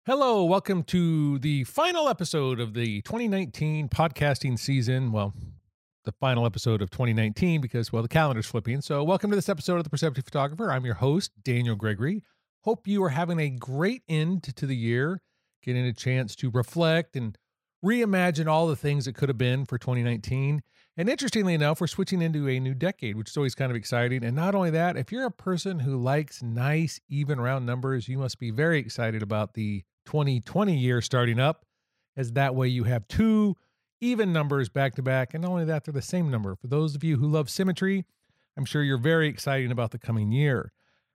Hello, welcome to the final episode of the 2019 podcasting season. Well, the final episode of 2019 because, well, the calendar's flipping. So, welcome to this episode of The Perceptive Photographer. I'm your host, Daniel Gregory. Hope you are having a great end to the year, getting a chance to reflect and reimagine all the things that could have been for 2019. And interestingly enough, we're switching into a new decade, which is always kind of exciting. And not only that, if you're a person who likes nice, even round numbers, you must be very excited about the 2020 year starting up, as that way you have two even numbers back to back. And not only that, they're the same number. For those of you who love symmetry, I'm sure you're very excited about the coming year.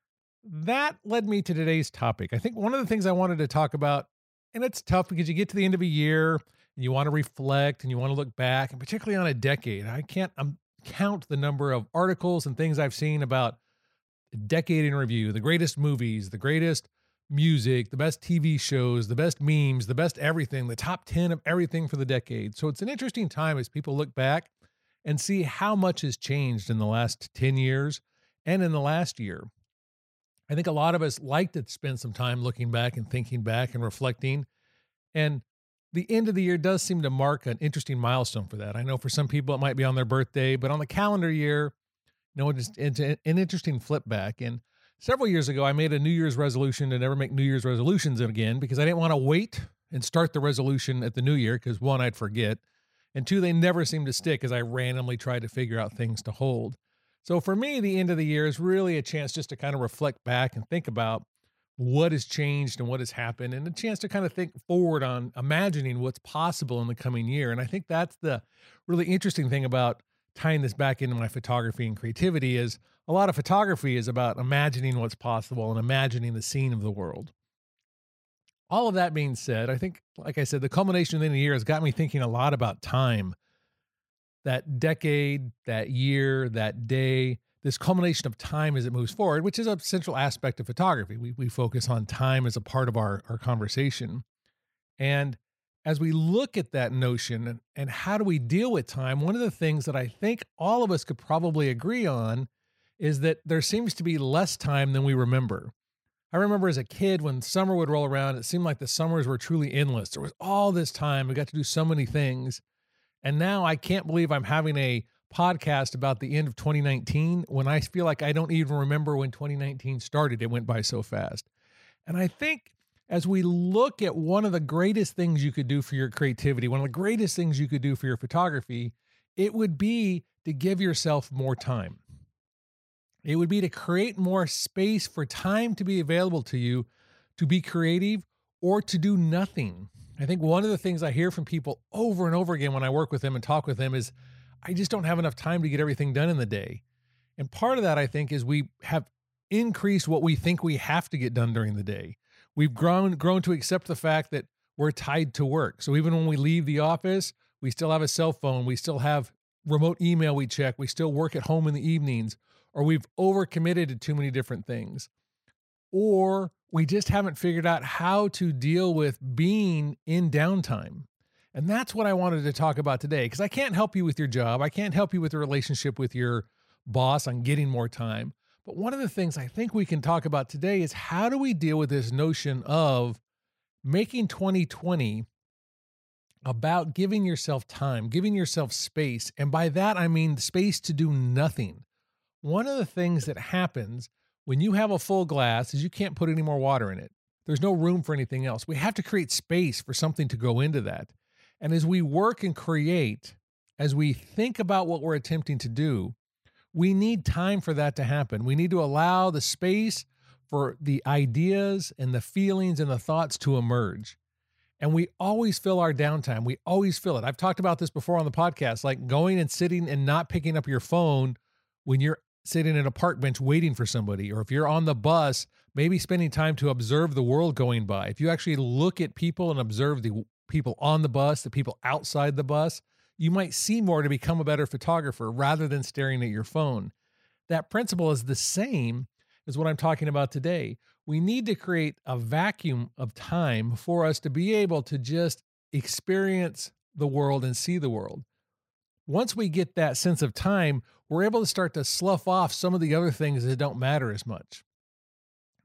That led me to today's topic. I think one of the things I wanted to talk about, and it's tough because you get to the end of a year and you want to reflect and you want to look back, and particularly on a decade. I can't count the number of articles and things I've seen about a decade in review, the greatest movies, the greatest music, the best TV shows, the best memes, the best everything, the top 10 of everything for the decade. So it's an interesting time as people look back and see how much has changed in the last 10 years and in the last year. I think a lot of us like to spend some time looking back and thinking back and reflecting. And the end of the year does seem to mark an interesting milestone for that. I know for some people it might be on their birthday, but on the calendar year, it's an interesting flip back. And several years ago, I made a New Year's resolution to never make New Year's resolutions again because I didn't want to wait and start the resolution at the new year because one, I'd forget, and two, they never seem to stick as I randomly try to figure out things to hold. So for me, the end of the year is really a chance just to kind of reflect back and think about what has changed and what has happened, and a chance to kind of think forward on imagining what's possible in the coming year. And I think that's the really interesting thing about tying this back into my photography and creativity is a lot of photography is about imagining what's possible and imagining the scene of the world. All of that being said, I think, like I said, the culmination of the end of the year has got me thinking a lot about time. That decade, that year, that day, this culmination of time as it moves forward, which is a central aspect of photography. We focus on time as a part of our conversation. And as we look at that notion and how do we deal with time, one of the things that I think all of us could probably agree on is that there seems to be less time than we remember. I remember as a kid when summer would roll around, it seemed like the summers were truly endless. There was all this time. We got to do so many things. And now I can't believe I'm having a podcast about the end of 2019 when I feel like I don't even remember when 2019 started. It went by so fast. And I think as we look at one of the greatest things you could do for your creativity, one of the greatest things you could do for your photography, it would be to give yourself more time. It would be to create more space for time to be available to you to be creative or to do nothing. I think one of the things I hear from people over and over again when I work with them and talk with them is, I just don't have enough time to get everything done in the day. And part of that, I think, is we have increased what we think we have to get done during the day. We've grown to accept the fact that we're tied to work. So even when we leave the office, we still have a cell phone, we still have remote email we check, we still work at home in the evenings, or we've overcommitted to too many different things. Or we just haven't figured out how to deal with being in downtime. And that's what I wanted to talk about today, because I can't help you with your job. I can't help you with the relationship with your boss on getting more time. But one of the things I think we can talk about today is how do we deal with this notion of making 2020 about giving yourself time, giving yourself space. And by that, I mean space to do nothing. One of the things that happens when you have a full glass is you can't put any more water in it. There's no room for anything else. We have to create space for something to go into that. And as we work and create, as we think about what we're attempting to do, we need time for that to happen. We need to allow the space for the ideas and the feelings and the thoughts to emerge. And we always fill our downtime. We always fill it. I've talked about this before on the podcast, like going and sitting and not picking up your phone when you're sitting at a park bench waiting for somebody, or if you're on the bus, maybe spending time to observe the world going by. If you actually look at people and observe the people on the bus, the people outside the bus, you might see more to become a better photographer rather than staring at your phone. That principle is the same as what I'm talking about today. We need to create a vacuum of time for us to be able to just experience the world and see the world. Once we get that sense of time, we're able to start to slough off some of the other things that don't matter as much.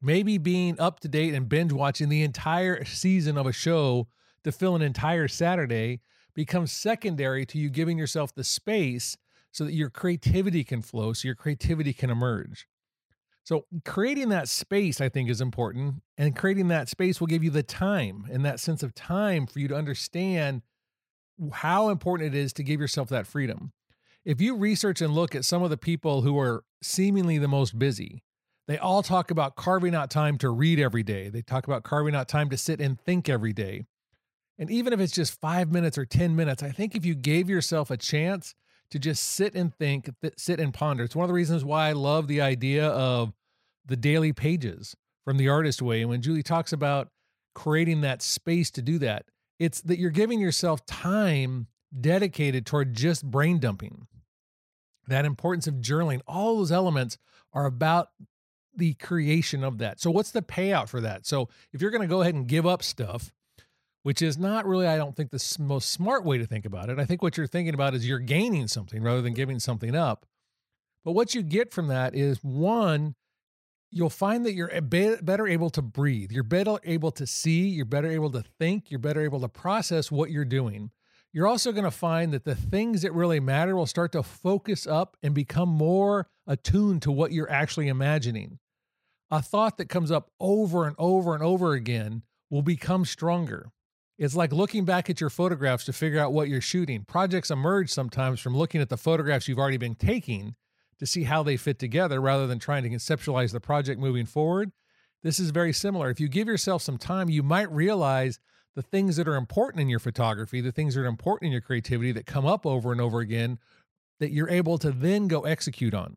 Maybe being up to date and binge watching the entire season of a show to fill an entire Saturday becomes secondary to you giving yourself the space so that your creativity can flow, so your creativity can emerge. So creating that space, I think, is important. And creating that space will give you the time and that sense of time for you to understand how important it is to give yourself that freedom. If you research and look at some of the people who are seemingly the most busy, they all talk about carving out time to read every day. They talk about carving out time to sit and think every day. And even if it's just 5 minutes or 10 minutes, I think if you gave yourself a chance to just sit and think, sit and ponder, it's one of the reasons why I love the idea of the daily pages from The Artist Way. And when Julie talks about creating that space to do that, it's that you're giving yourself time dedicated toward just brain dumping. That importance of journaling, all those elements are about the creation of that. So what's the payout for that? So if you're going to go ahead and give up stuff, which is not really, I don't think, the most smart way to think about it. I think what you're thinking about is you're gaining something rather than giving something up. But what you get from that is, one, you'll find that you're better able to breathe. You're better able to see. You're better able to think. You're better able to process what you're doing. You're also going to find that the things that really matter will start to focus up and become more attuned to what you're actually imagining. A thought that comes up over and over and over again will become stronger. It's like looking back at your photographs to figure out what you're shooting. Projects emerge sometimes from looking at the photographs you've already been taking to see how they fit together rather than trying to conceptualize the project moving forward. This is very similar. If you give yourself some time, you might realize the things that are important in your photography, the things that are important in your creativity that come up over and over again that you're able to then go execute on.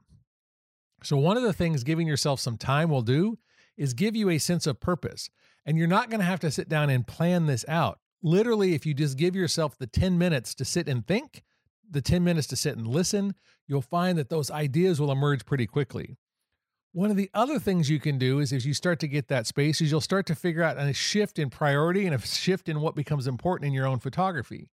So one of the things giving yourself some time will do is give you a sense of purpose. And you're not going to have to sit down and plan this out. Literally, if you just give yourself the 10 minutes to sit and think, the 10 minutes to sit and listen, you'll find that those ideas will emerge pretty quickly. One of the other things you can do is, as you start to get that space, is you'll start to figure out a shift in priority and a shift in what becomes important in your own photography.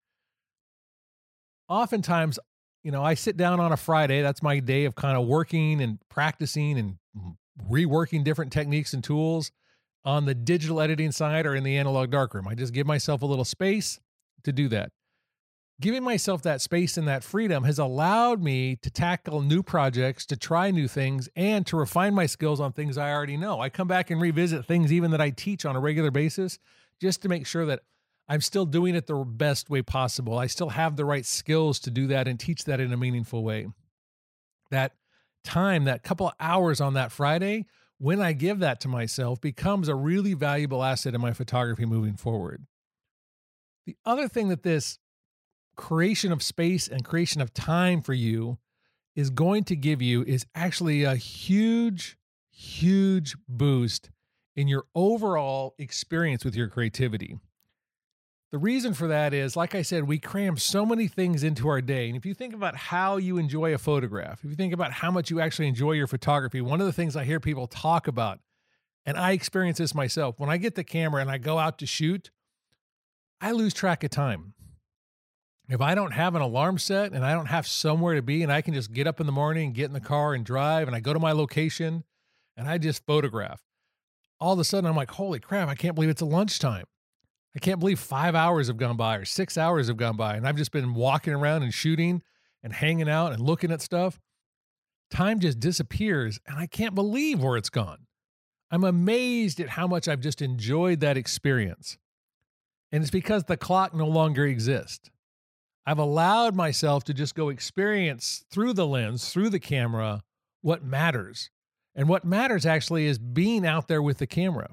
Oftentimes, I sit down on a Friday. That's my day of kind of working and practicing and reworking different techniques and tools on the digital editing side or in the analog darkroom. I just give myself a little space to do that. Giving myself that space and that freedom has allowed me to tackle new projects, to try new things, and to refine my skills on things I already know. I come back and revisit things even that I teach on a regular basis just to make sure that I'm still doing it the best way possible. I still have the right skills to do that and teach that in a meaningful way. That time, that couple of hours on that Friday, when I give that to myself, becomes a really valuable asset in my photography moving forward. The other thing that this creation of space and creation of time for you is going to give you is actually a huge, huge boost in your overall experience with your creativity. The reason for that is, like I said, we cram so many things into our day. And if you think about how you enjoy a photograph, if you think about how much you actually enjoy your photography, one of the things I hear people talk about, and I experience this myself, when I get the camera and I go out to shoot, I lose track of time. If I don't have an alarm set and I don't have somewhere to be and I can just get up in the morning, get in the car and drive, and I go to my location and I just photograph, all of a sudden I'm like, holy crap, I can't believe it's a lunchtime. I can't believe 5 hours have gone by or 6 hours have gone by, and I've just been walking around and shooting and hanging out and looking at stuff. Time just disappears, and I can't believe where it's gone. I'm amazed at how much I've just enjoyed that experience. And it's because the clock no longer exists. I've allowed myself to just go experience through the lens, through the camera, what matters. And what matters actually is being out there with the camera.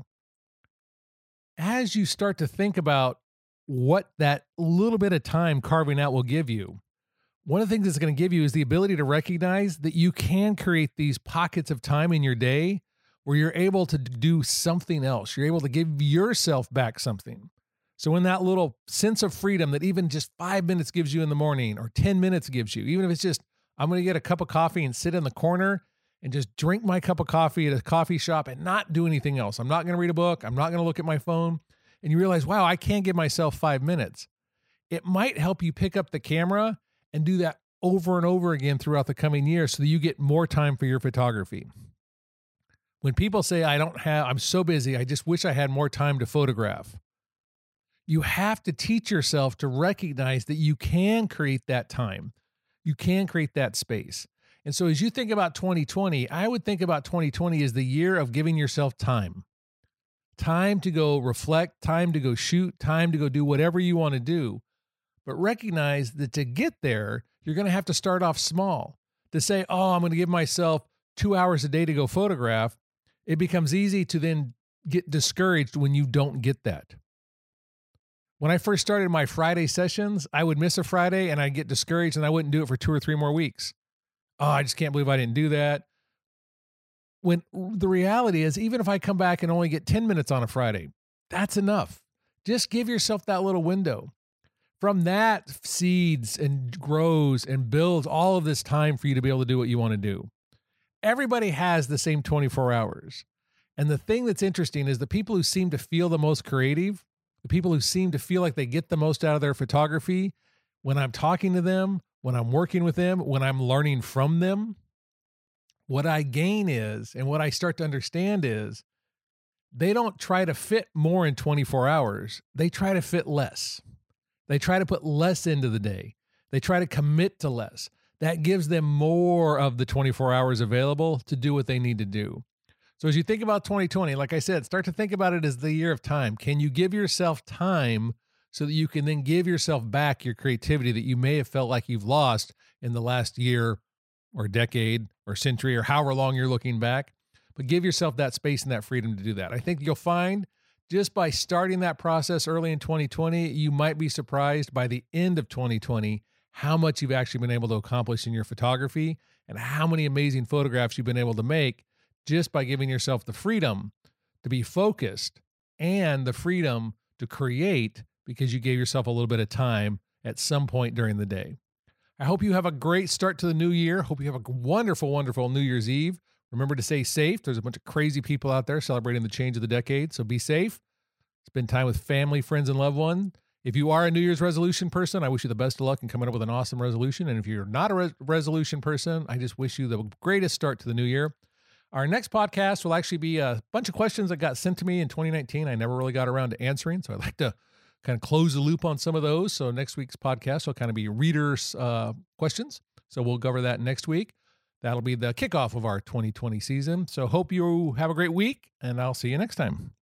As you start to think about what that little bit of time carving out will give you, one of the things it's going to give you is the ability to recognize that you can create these pockets of time in your day where you're able to do something else. You're able to give yourself back something. So in that little sense of freedom that even just 5 minutes gives you in the morning or 10 minutes gives you, even if it's just, I'm going to get a cup of coffee and sit in the corner and just drink my cup of coffee at a coffee shop and not do anything else. I'm not going to read a book. I'm not going to look at my phone. And you realize, wow, I can't give myself 5 minutes. It might help you pick up the camera and do that over and over again throughout the coming years so that you get more time for your photography. When people say, I'm so busy, I just wish I had more time to photograph. You have to teach yourself to recognize that you can create that time. You can create that space. And so as you think about 2020, I would think about 2020 as the year of giving yourself time. Time to go reflect, time to go shoot, time to go do whatever you want to do. But recognize that to get there, you're going to have to start off small. To say, oh, I'm going to give myself 2 hours a day to go photograph, it becomes easy to then get discouraged when you don't get that. When I first started my Friday sessions, I would miss a Friday and I'd get discouraged and I wouldn't do it for 2 or 3 more weeks. Oh, I just can't believe I didn't do that. When the reality is, even if I come back and only get 10 minutes on a Friday, that's enough. Just give yourself that little window. From that seeds and grows and builds all of this time for you to be able to do what you want to do. Everybody has the same 24 hours. And the thing that's interesting is the people who seem to feel the most creative, the people who seem to feel like they get the most out of their photography, when I'm talking to them, when I'm working with them, when I'm learning from them, what I gain is, and what I start to understand is, they don't try to fit more in 24 hours. They try to fit less. They try to put less into the day. They try to commit to less. That gives them more of the 24 hours available to do what they need to do. So as you think about 2020, like I said, start to think about it as the year of time. Can you give yourself time so that you can then give yourself back your creativity that you may have felt like you've lost in the last year or decade or century or however long you're looking back? But give yourself that space and that freedom to do that. I think you'll find just by starting that process early in 2020, you might be surprised by the end of 2020 how much you've actually been able to accomplish in your photography and how many amazing photographs you've been able to make just by giving yourself the freedom to be focused and the freedom to create because you gave yourself a little bit of time at some point during the day. I hope you have a great start to the new year. Hope you have a wonderful, wonderful New Year's Eve. Remember to stay safe. There's a bunch of crazy people out there celebrating the change of the decade, so be safe. Spend time with family, friends, and loved ones. If you are a New Year's resolution person, I wish you the best of luck in coming up with an awesome resolution. And if you're not a resolution person, I just wish you the greatest start to the new year. Our next podcast will actually be a bunch of questions that got sent to me in 2019. I never really got around to answering, so I'd like to kind of close the loop on some of those. So next week's podcast will kind of be readers' questions. So we'll cover that next week. That'll be the kickoff of our 2020 season. So hope you have a great week, and I'll see you next time.